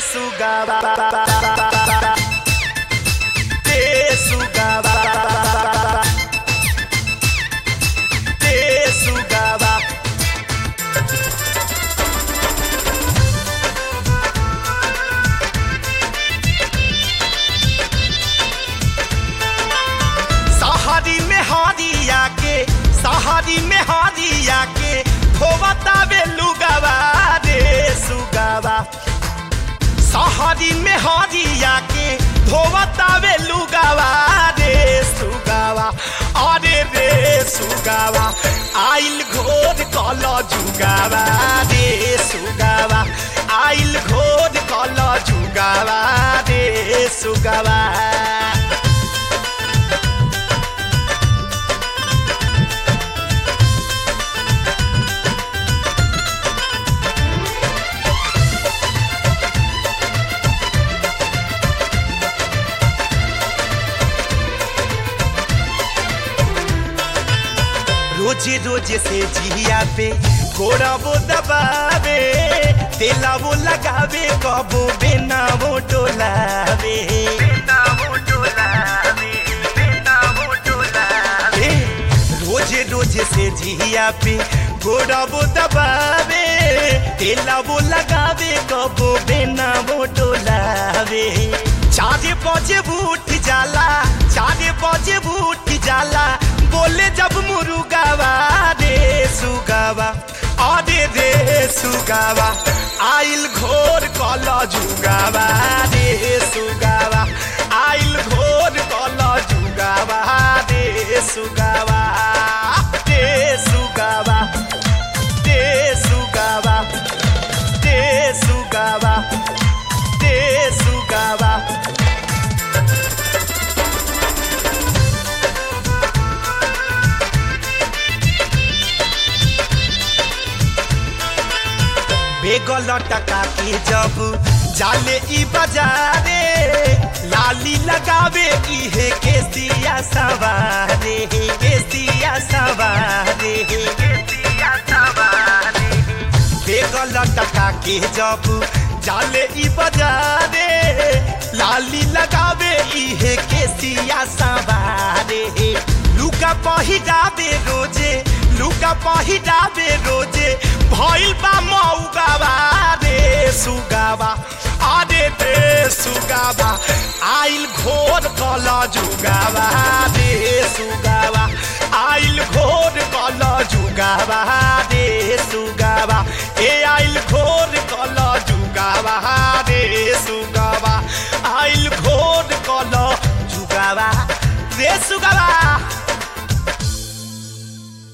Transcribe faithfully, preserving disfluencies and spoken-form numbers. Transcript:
सुगावा रे सुगावा रे सुगावा सहारी में हारिया के सहारी में हारिया के खोवतावे लुगावा रे सुगावा सहारी में हारिया के धोवतावे लुगावा रे सुगावा अरे रे सुगावा आइल घोर कल जुगावा रे सुगावा आइल घोर कल जुगावा रे सुगावा रोजे रोजे से जिया पे घोड़ा वो दबावे तेला वो लगावे कबो बेना वो डोलावे बेना वो डोलावे बेना वो डोलावे रोजे रोजे से जिया पे घोड़ा वो दबावे तेला वो लगावे कबो बेना वो डोलावे चारे बजे उठ जाला चारे बजे उठ जाला बोले जब मुरुगावा रे सुगावा अरे रे सुगावा आइल घोर कल जुगावा रे सुगावा आइल घोर कल जुगावा रे सुगावा रे सुगावा रे सुगावा रे सुगावा रे सुगावा बेगल टका के जब जाले ई बाजारे लाली लगावे इहे केसिया सवारे केसिया सवारे केसिया सवारे बेगल टका के जब जाले ई बाजारे लाली लगावे इहे केसिया सवारे लुका पहिरावे रोजे लुका पहिरावे रोजे भइल बा मौगावा रे सुगावा अरे रे सुगावा आइल घोर कल जुगावा रे सुगावा आइल घोर कल जुगावा रे सुगा